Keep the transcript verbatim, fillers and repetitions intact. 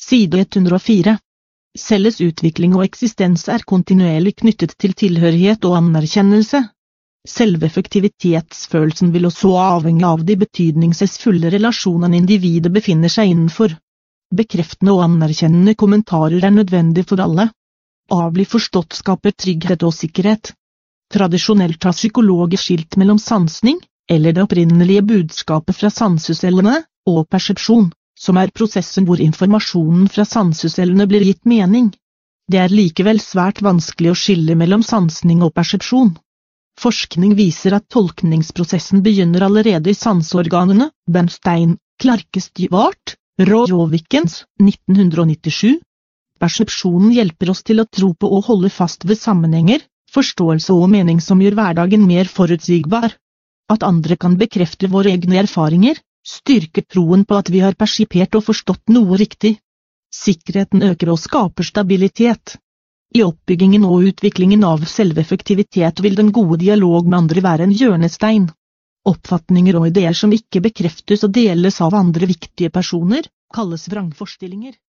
Side ett hundre og fire. Celles utvikling og eksistens er kontinuerlig knyttet til tilhørighet og anerkjennelse. Selveffektivitetsfølelsen vil også avhenge av de betydningsfulle relasjonene individet befinner seg innenfor. Bekreftende og anerkjennende kommentarer er nødvendig for alle. Avlig forstått skaper trygghet og sikkerhet. Tradisjonelt har psykologer skilt mellom sansning, eller det opprinnelige budskapet fra sansecellene, og persepsjon, som er prosessen hvor informasjonen fra sansecellene blir gitt mening. Det er likevel svært vanskelig å skille mellom sansning og persepsjon. Forskning viser at tolkningsprosessen begynner allerede i sanseorganene. Bernstein, Clarke Stewart, Rojovikens, nitten nittisju. Persepsjonen hjelper oss til å tro på og holde fast ved sammenhenger, forståelse og mening som gjør hverdagen mer forutsigbar. At andre kan bekrefte våre egne erfaringer, styrker troen på at vi har persipert og forstått noe riktig. Sikkerheten øker og skaper stabilitet. I oppbyggingen og utviklingen av selveffektivitet vil den gode dialog med andre være en hjørnestein. Oppfatninger og ideer som ikke bekreftes og deles av andre viktige personer, kalles vrangforestillinger.